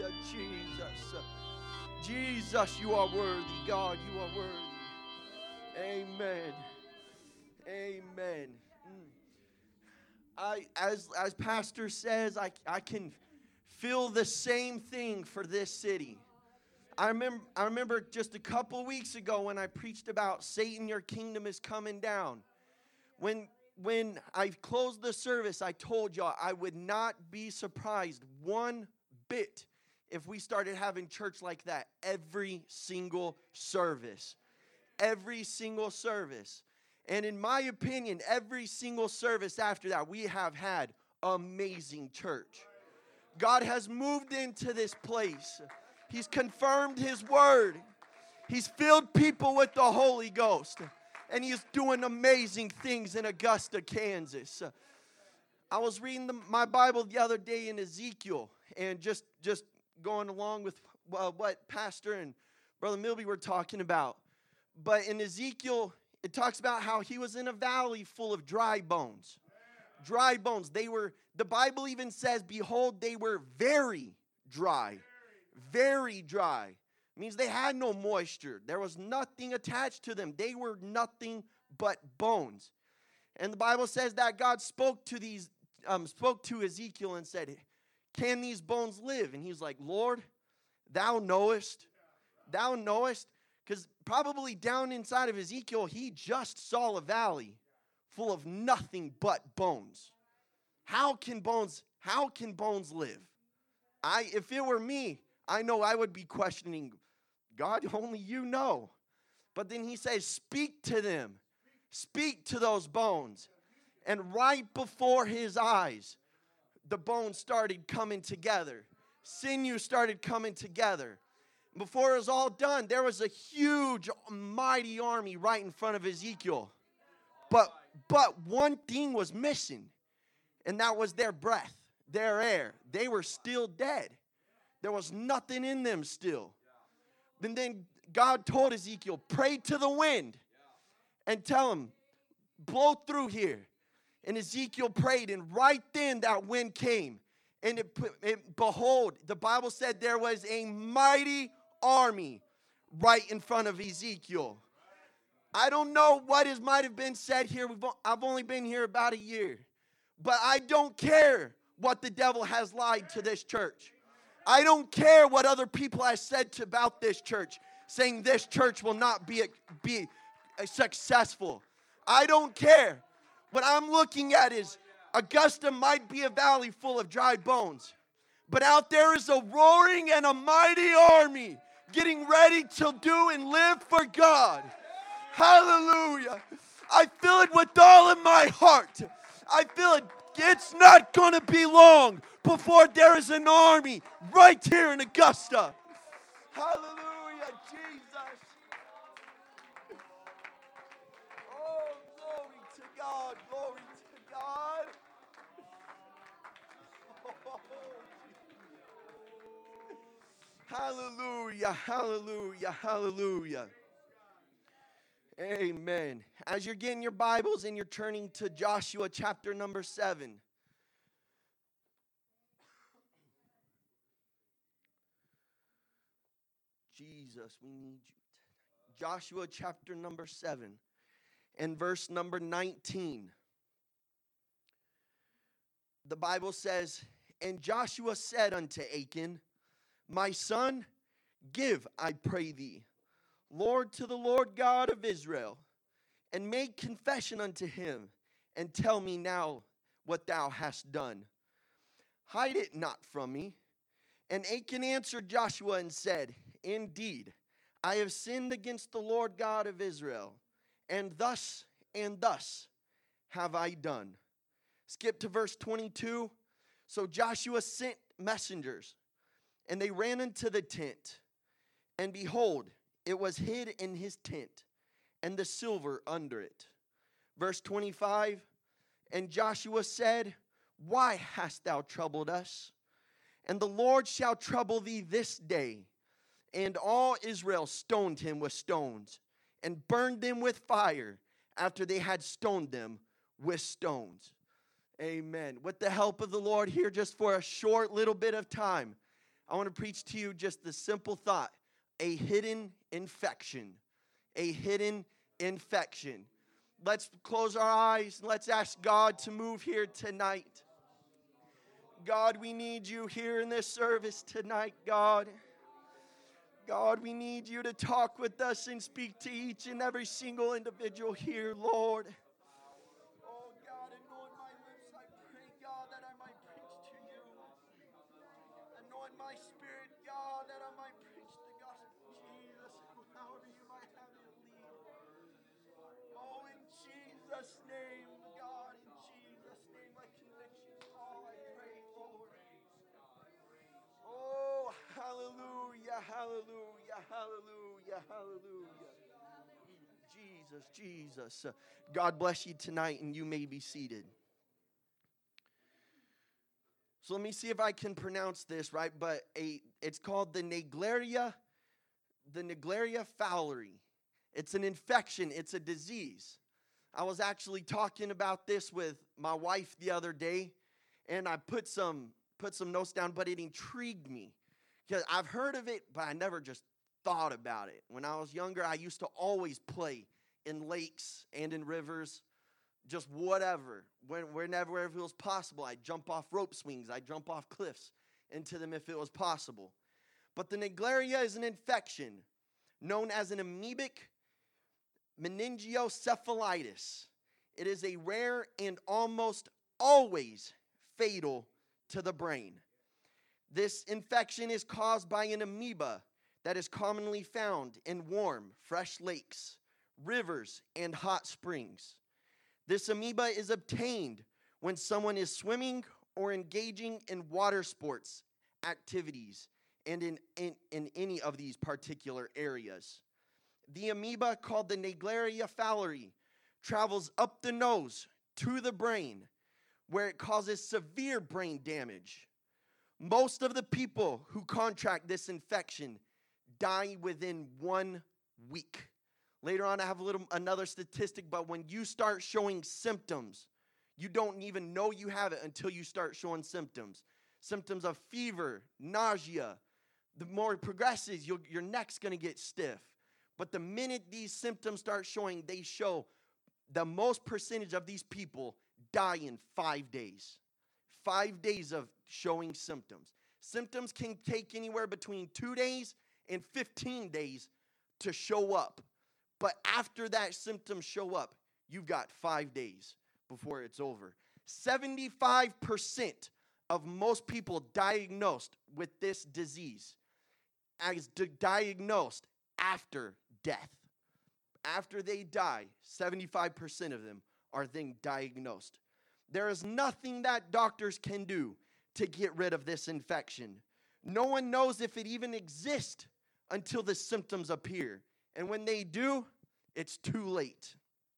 Hallelujah, Jesus. Jesus, you are worthy. God, you are worthy. Amen. Amen. As Pastor says, I can feel the same thing for this city. I remember just a couple weeks ago when I preached about Satan, your kingdom is coming down. When I closed the service, I told y'all I would not be surprised one bit if we started having church like that every single service. Every single service. And in my opinion, every single service after that, we have had amazing church. God has moved into this place. He's confirmed His word. He's filled people with the Holy Ghost. And He is doing amazing things in Augusta, Kansas. I was reading my Bible the other day in Ezekiel. And just going along with what Pastor and Brother Milby were talking about. But in Ezekiel, it talks about how he was in a valley full of dry bones. Dry bones. The Bible even says, behold, they were very dry. Very dry. It means they had no moisture. There was nothing attached to them. They were nothing but bones. And the Bible says that God spoke to Ezekiel and said, can these bones live? And he's like, Lord, thou knowest. Thou knowest. Because probably down inside of Ezekiel, he just saw a valley full of nothing but bones. How can bones live? If it were me, I know I would be questioning, God, only you know. But then he says, speak to them. Speak to those bones. And right before his eyes, the bones started coming together. Sinew started coming together. Before it was all done, there was a huge, mighty army right in front of Ezekiel. But one thing was missing, and that was their breath, their air. They were still dead. There was nothing in them still. And then God told Ezekiel, pray to the wind and tell him, blow through here. And Ezekiel prayed, and right then that wind came. And behold, the Bible said there was a mighty army right in front of Ezekiel. I don't know what might have been said here. I've only been here about a year. But I don't care what the devil has lied to this church. I don't care what other people have said about this church, saying this church will not be successful. I don't care. What I'm looking at is Augusta might be a valley full of dry bones, but out there is a roaring and a mighty army getting ready to do and live for God. Hallelujah. I feel it with all of my heart. I feel it. It's not going to be long before there is an army right here in Augusta. Hallelujah, Jesus. Oh, glory to God. Glory to God. Hallelujah, hallelujah, hallelujah. Amen. As you're getting your Bibles and you're turning to Joshua chapter number 7. Jesus, we need you. Joshua chapter number 7 and verse number 19. The Bible says, and Joshua said unto Achan, my son, give, I pray thee, Lord, to the Lord God of Israel, and make confession unto him, and tell me now what thou hast done. Hide it not from me. And Achan answered Joshua and said, indeed, I have sinned against the Lord God of Israel, and thus have I done. Skip to verse 22. So Joshua sent messengers, and they ran into the tent, and behold, it was hid in his tent, and the silver under it. Verse 25, and Joshua said, why hast thou troubled us? And the Lord shall trouble thee this day. And all Israel stoned him with stones, and burned them with fire, after they had stoned them with stones. Amen. With the help of the Lord here, just for a short little bit of time, I want to preach to you just the simple thought, a hidden infection. A hidden infection. Let's close our eyes. Let's ask God to move here tonight. God, we need you here in this service tonight, God. God, we need you to talk with us and speak to each and every single individual here, Lord. Oh, God, anoint my lips, I pray, God, that I might preach to you. Anoint my spirit, God, that I might preach the gospel of Jesus, however you might have it lead. Oh, in Jesus' name, God, in Jesus' name, my convictions fall, I pray, Lord. Oh, hallelujah, hallelujah, hallelujah, hallelujah. Jesus, Jesus. God bless you tonight, and you may be seated. So let me see if I can pronounce this right, but it's called the Naegleria fowleri. It's an infection, it's a disease. I was actually talking about this with my wife the other day, and I put some notes down, but it intrigued me. Because I've heard of it, but I never just thought about it. When I was younger, I used to always play in lakes and in rivers, just whatever. Whenever it was possible, I'd jump off rope swings. I'd jump off cliffs into them if it was possible. But the Naegleria is an infection known as an amoebic meningoencephalitis. It is a rare and almost always fatal to the brain. This infection is caused by an amoeba that is commonly found in warm, fresh lakes, rivers, and hot springs. This amoeba is obtained when someone is swimming or engaging in water sports activities and in any of these particular areas. The amoeba, called the Naegleria fowleri, travels up the nose to the brain, where it causes severe brain damage. Most of the people who contract this infection die within 1 week. Later on, I have another statistic, but when you start showing symptoms, you don't even know you have it until you start showing symptoms. Symptoms of fever, nausea. The more it progresses, your neck's going to get stiff. But the minute these symptoms start showing, they show the most percentage of these people die in 5 days. 5 days of showing symptoms. Symptoms can take anywhere between 2 days and 15 days to show up. But after that symptoms show up, you've got 5 days before it's over. 75% of most people diagnosed with this disease as diagnosed after death. After they die, 75% of them are then diagnosed. There is nothing that doctors can do to get rid of this infection. No one knows if it even exists until the symptoms appear. And when they do, it's too late.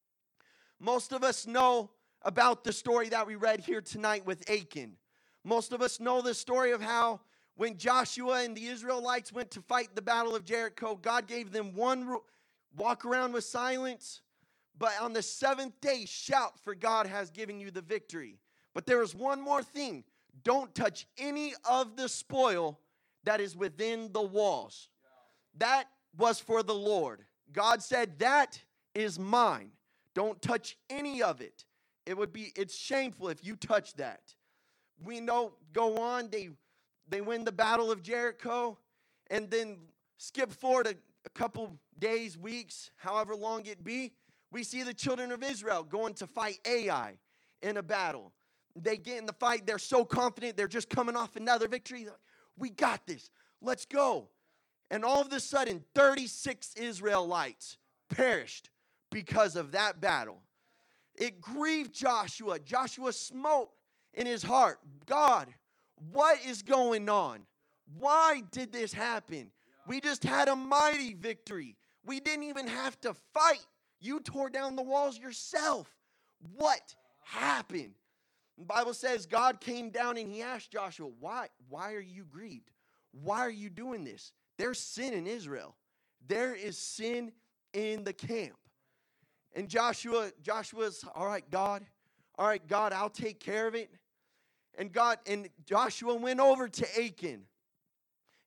Most of us know about the story that we read here tonight with Achan. Most of us know the story of how when Joshua and the Israelites went to fight the battle of Jericho, God gave them one rule: walk around with silence, but on the seventh day, shout, for God has given you the victory. But there is one more thing. Don't touch any of the spoil that is within the walls. That was for the Lord. God said, that is mine. Don't touch any of it. It's shameful if you touch that. We know, go on, they win the battle of Jericho, and then skip forward a couple days, weeks, however long it be, we see the children of Israel going to fight Ai in a battle. They get in the fight, they're so confident, they're just coming off another victory. We got this, let's go. And all of a sudden, 36 Israelites perished because of that battle. It grieved Joshua. Joshua smote in his heart, God, what is going on? Why did this happen? We just had a mighty victory. We didn't even have to fight. You tore down the walls yourself. What happened? The Bible says God came down and he asked Joshua, why are you grieved? Why are you doing this? There's sin in Israel. There is sin in the camp. And Joshua's, all right, God, I'll take care of it. And Joshua went over to Achan.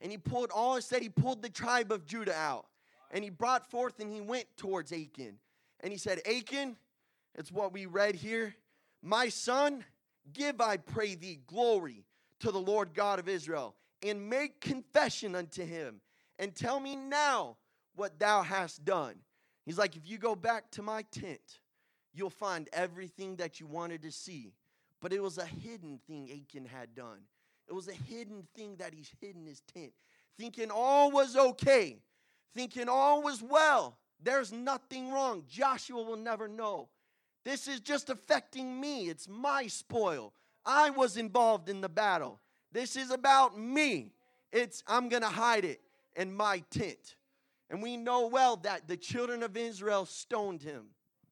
And he pulled the tribe of Judah out. And he brought forth and he went towards Achan. And he said, Achan, it's what we read here. My son, give, I pray thee, glory to the Lord God of Israel, and make confession unto him, and tell me now what thou hast done. He's like, if you go back to my tent, you'll find everything that you wanted to see. But it was a hidden thing Achan had done. It was a hidden thing that he's hidden his tent, thinking all was okay, thinking all was well. There's nothing wrong. Joshua will never know. This is just affecting me. It's my spoil. I was involved in the battle. This is about me. I'm going to hide it in my tent. And we know well that the children of Israel stoned him.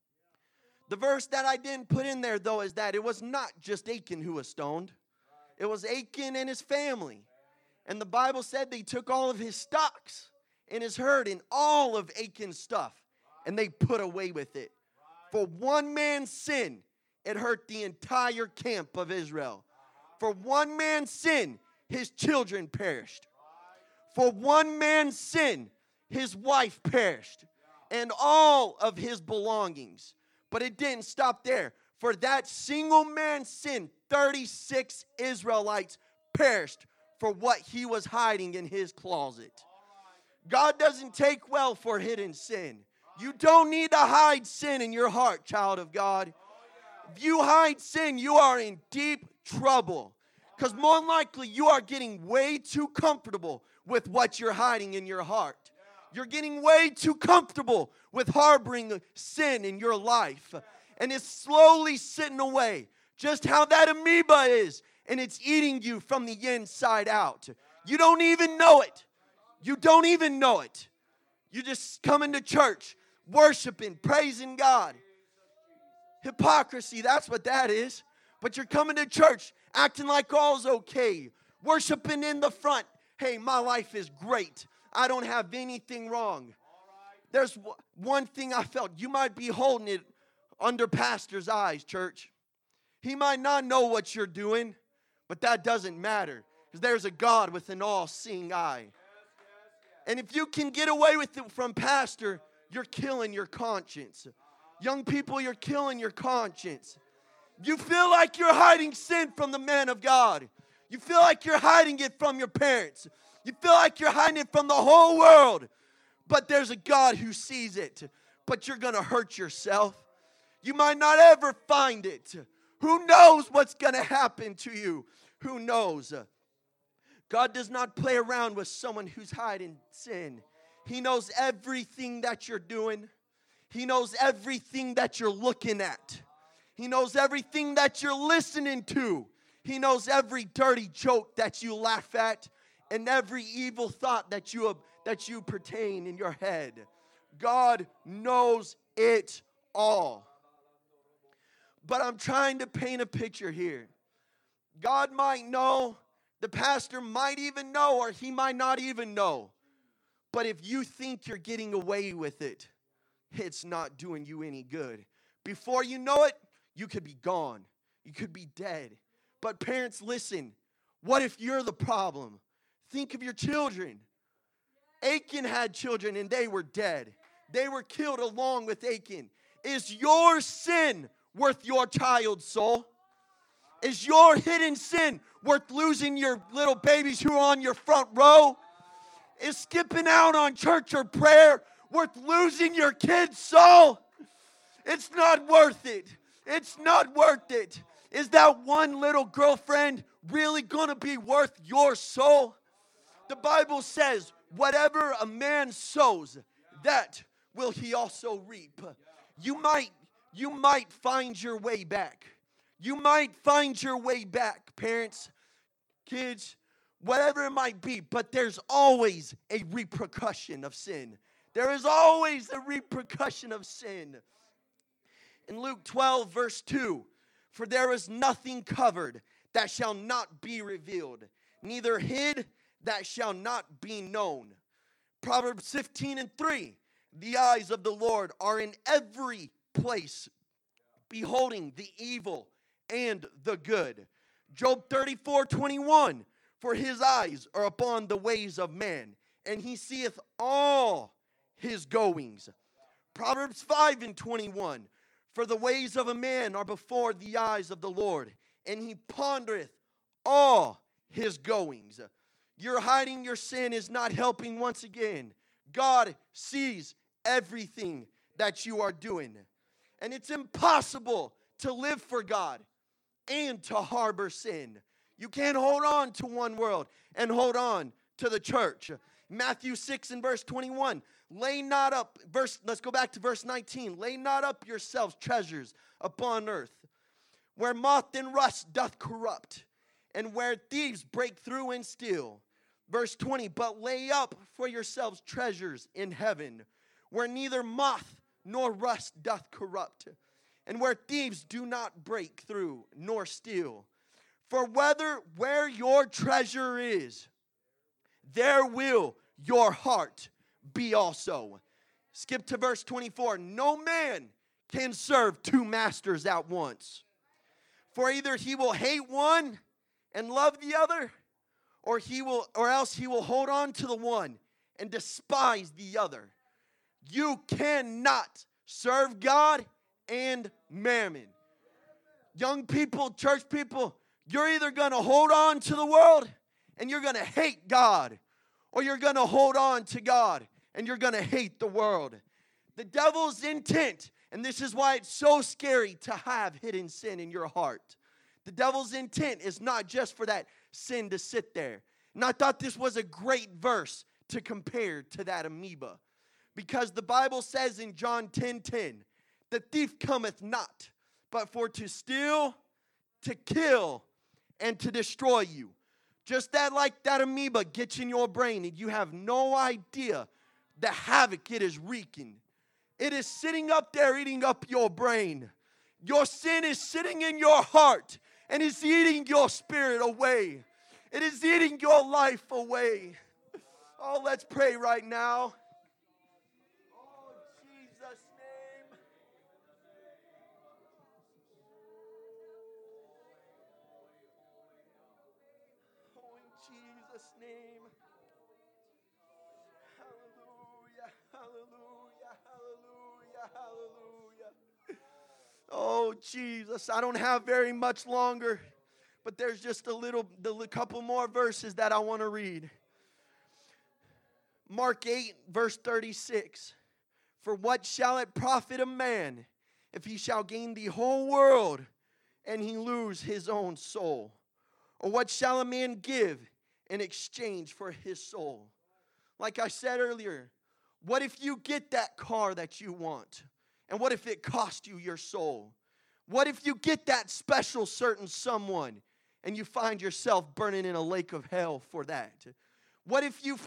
The verse that I didn't put in there, though, is that it was not just Achan who was stoned. It was Achan and his family. And the Bible said they took all of his stocks and his herd and all of Achan's stuff, and they put away with it. For one man's sin, it hurt the entire camp of Israel. For one man's sin, his children perished. For one man's sin, his wife perished, and all of his belongings. But it didn't stop there. For that single man's sin, 36 Israelites perished for what he was hiding in his closet. God doesn't take well for hidden sin. You don't need to hide sin in your heart, child of God. If you hide sin, you are in deep trouble. Because more than likely, you are getting way too comfortable with what you're hiding in your heart. You're getting way too comfortable with harboring sin in your life. And it's slowly sitting away. Just how that amoeba is. And it's eating you from the inside out. You don't even know it. You don't even know it. You just coming to church, worshiping, praising God. Hypocrisy, that's what that is. But you're coming to church, acting like all's okay. Worshiping in the front. Hey, my life is great. I don't have anything wrong. There's one thing I felt. You might be holding it under pastor's eyes, church. He might not know what you're doing, but that doesn't matter. Because there's a God with an all-seeing eye. And if you can get away with it from pastor, you're killing your conscience. Young people, you're killing your conscience. You feel like you're hiding sin from the man of God. You feel like you're hiding it from your parents. You feel like you're hiding it from the whole world. But there's a God who sees it. But you're going to hurt yourself. You might not ever find it. Who knows what's going to happen to you? Who knows? God does not play around with someone who's hiding sin. He knows everything that you're doing. He knows everything that you're looking at. He knows everything that you're listening to. He knows every dirty joke that you laugh at and every evil thought that you pertain in your head. God knows it all. But I'm trying to paint a picture here. God might know, the pastor might even know, or he might not even know. But if you think you're getting away with it, it's not doing you any good. Before you know it, you could be gone. You could be dead. But parents, listen. What if you're the problem? Think of your children. Achan had children and they were dead. They were killed along with Achan. Is your sin worth your child's soul? Is your hidden sin worth losing your little babies who are on your front row? Is skipping out on church or prayer worth losing your kid's soul? It's not worth it. It's not worth it. Is that one little girlfriend really going to be worth your soul? The Bible says, whatever a man sows, that will he also reap. You might find your way back. You might find your way back, parents, kids, whatever it might be, but there's always a repercussion of sin. There is always a repercussion of sin. In Luke 12, verse 2, for there is nothing covered that shall not be revealed, neither hid that shall not be known. Proverbs 15 and 3, the eyes of the Lord are in every place, beholding the evil and the good. Job 34:21, For his eyes are upon the ways of man, and he seeth all his goings. Proverbs 5:21. For the ways of a man are before the eyes of the Lord, and he pondereth all his goings. Your hiding your sin is not helping once again. God sees everything that you are doing. And it's impossible to live for God and to harbor sin. You can't hold on to one world and hold on to the church. Matthew 6 and verse 21. Let's go back to verse 19. Lay not up yourselves treasures upon earth, where moth and rust doth corrupt, and where thieves break through and steal. Verse 20. But lay up for yourselves treasures in heaven, where neither moth nor rust doth corrupt, and where thieves do not break through nor steal. For where your treasure is, there will your heart be also. Skip to verse 24. No man can serve two masters at once. For either he will hate one and love the other, or else he will hold on to the one and despise the other. You cannot serve God and mammon. Young people, church people, you're either going to hold on to the world and you're going to hate God, or you're going to hold on to God and you're going to hate the world. The devil's intent, and this is why it's so scary to have hidden sin in your heart. The devil's intent is not just for that sin to sit there. And I thought this was a great verse to compare to that amoeba. Because the Bible says in John 10:10, the thief cometh not, but for to steal, to kill, and to destroy you. Just that, like that amoeba gets in your brain and you have no idea the havoc it is wreaking. It is sitting up there eating up your brain. Your sin is sitting in your heart and is eating your spirit away. It is eating your life away. Oh, let's pray right now. Oh, Jesus' name. Oh, in Jesus' name. Hallelujah, hallelujah, hallelujah, hallelujah. Oh, Jesus, I don't have very much longer, but there's just a couple more verses that I want to read. Mark 8, verse 36. For what shall it profit a man if he shall gain the whole world and he lose his own soul? Or what shall a man give in exchange for his soul? Like I said earlier, what if you get that car that you want? And what if it cost you your soul? What if you get that special certain someone and you find yourself burning in a lake of hell for that? What if you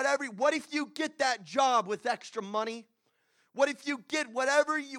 get that job with extra money? What if you get whatever you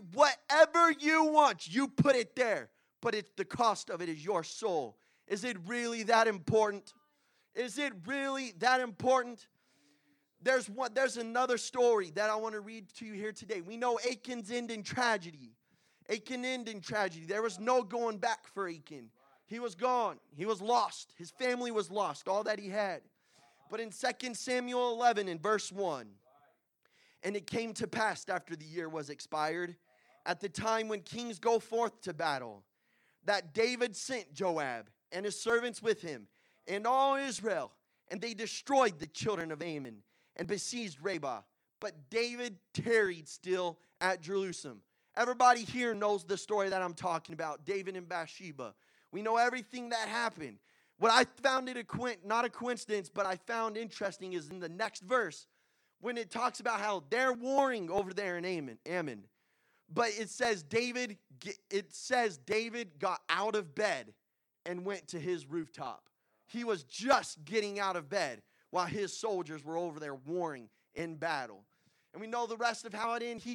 want, you put it there, but the cost of it is your soul. Is it really that important? Is it really that important? There's another story that I want to read to you here today. We know Achan's end in tragedy. Achan ended in tragedy. There was no going back for Achan. He was gone. He was lost. His family was lost, all that he had. But in 2 Samuel 11 in verse 1, and it came to pass after the year was expired, at the time when kings go forth to battle, that David sent Joab and his servants with him and all Israel, and they destroyed the children of Ammon and besieged Rabbah. But David tarried still at Jerusalem. Everybody here knows the story that I'm talking about, David and Bathsheba. We know everything that happened. What I found not a coincidence, but I found interesting is in the next verse, when it talks about how they're warring over there in Ammon. But it says David got out of bed and went to his rooftop. He was just getting out of bed while his soldiers were over there warring in battle. And we know the rest of how it ended.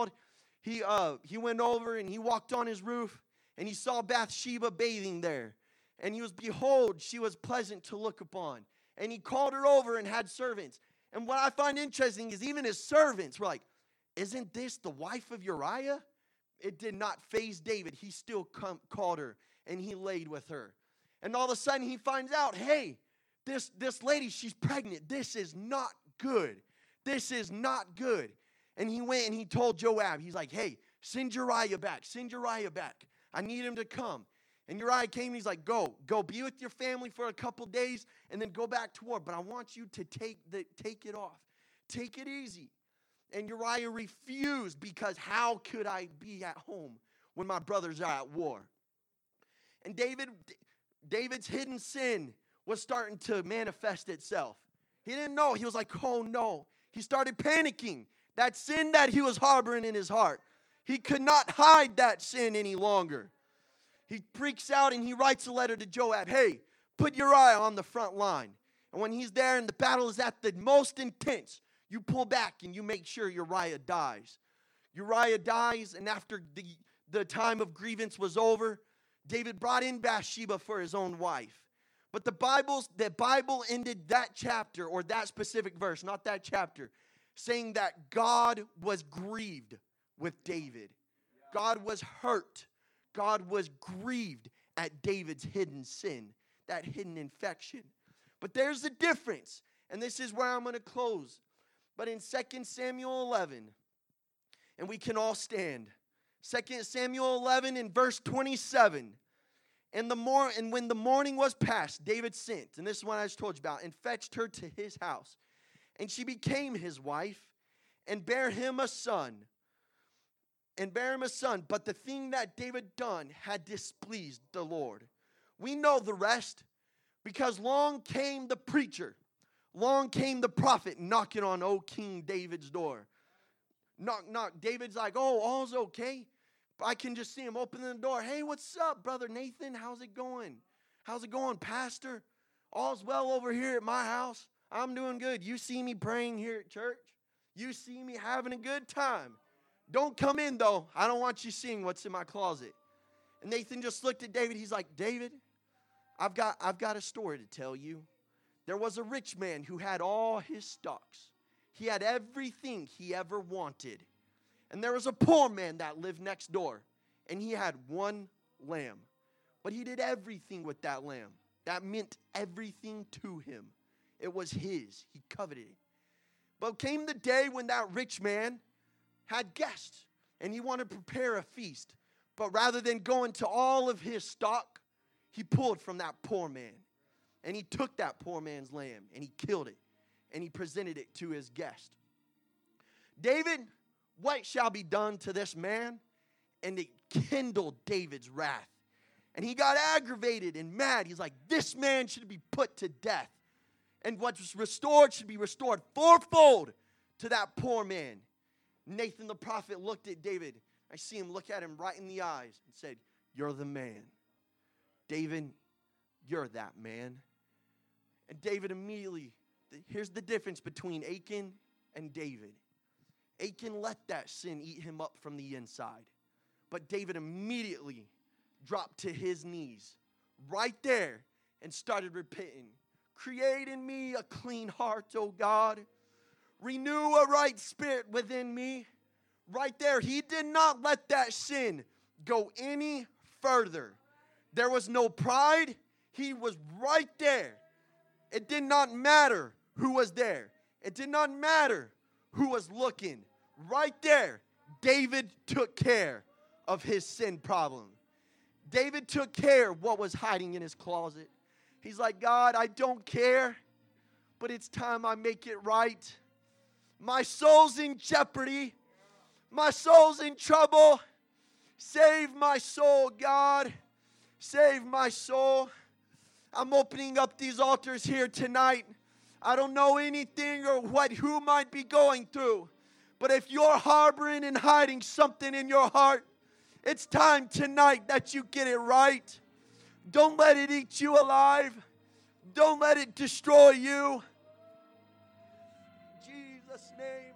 He went over and he walked on his roof and he saw Bathsheba bathing there. And behold, she was pleasant to look upon. And he called her over and had servants. And what I find interesting is even his servants were like, isn't this the wife of Uriah? It did not faze David. He still called her and he laid with her. And all of a sudden he finds out, hey, this lady, she's pregnant. This is not good. This is not good. And he went and he told Joab, he's like, hey, send Uriah back. Send Uriah back. I need him to come. And Uriah came and he's like, go be with your family for a couple days and then go back to war. But I want you to take it off. Take it easy. And Uriah refused because how could I be at home when my brothers are at war? And David's hidden sin was starting to manifest itself. He didn't know. He was like, oh no. He started panicking. That sin that he was harboring in his heart. He could not hide that sin any longer. He freaks out and he writes a letter to Joab. Hey, put Uriah on the front line. And when he's there and the battle is at the most intense, you pull back and you make sure Uriah dies. Uriah dies, and after the time of grievance was over, David brought in Bathsheba for his own wife. But the Bible ended that chapter, or that specific verse, not that chapter, saying that God was grieved with David. God was hurt. God was grieved at David's hidden sin, that hidden infection. But there's a difference, and this is where I'm going to close. But in 2 Samuel 11, and we can all stand, 2 Samuel 11 in verse 27, and when the morning was past, David sent, and this is what I just told you about, and fetched her to his house. And she became his wife, and bare him a son. But the thing that David done had displeased the Lord. We know the rest, because long came the preacher, long came the prophet knocking on old King David's door. Knock, knock. David's like, oh, all's okay. I can just see him opening the door. Hey, what's up, Brother Nathan? How's it going? How's it going, Pastor? All's well over here at my house. I'm doing good. You see me praying here at church? You see me having a good time. Don't come in, though. I don't want you seeing what's in my closet. And Nathan just looked at David. He's like, David, I've got a story to tell you. There was a rich man who had all his stocks. He had everything he ever wanted. And there was a poor man that lived next door, and he had one lamb. But he did everything with that lamb. That meant everything to him. It was his. He coveted it. But came the day when that rich man had guests, and he wanted to prepare a feast. But rather than going to all of his stock, he pulled from that poor man. And he took that poor man's lamb, and he killed it, and he presented it to his guest. David, what shall be done to this man? And it kindled David's wrath. And he got aggravated and mad. He's like, this man should be put to death. And what's restored should be restored fourfold to that poor man. Nathan the prophet looked at David. I see him look at him right in the eyes and said, you're the man. David, you're that man. And David immediately, here's the difference between Achan and David. Achan let that sin eat him up from the inside. But David immediately dropped to his knees right there and started repenting. Create in me a clean heart, O God. Renew a right spirit within me. Right there, he did not let that sin go any further. There was no pride. He was right there. It did not matter who was there. It did not matter who was looking. Right there, David took care of his sin problem. David took care of what was hiding in his closet. He's like, God, I don't care, but it's time I make it right. My soul's in jeopardy. My soul's in trouble. Save my soul, God. Save my soul. I'm opening up these altars here tonight. I don't know anything or who might be going through. But if you're harboring and hiding something in your heart, it's time tonight that you get it right. Don't let it eat you alive. Don't let it destroy you. In Jesus' name.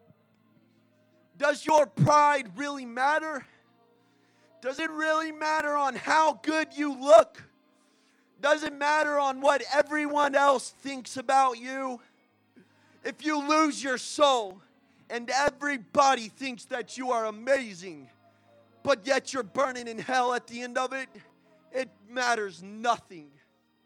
Does your pride really matter? Does it really matter on how good you look? Does it matter on what everyone else thinks about you? If you lose your soul and everybody thinks that you are amazing, but yet you're burning in hell at the end of it, it matters nothing.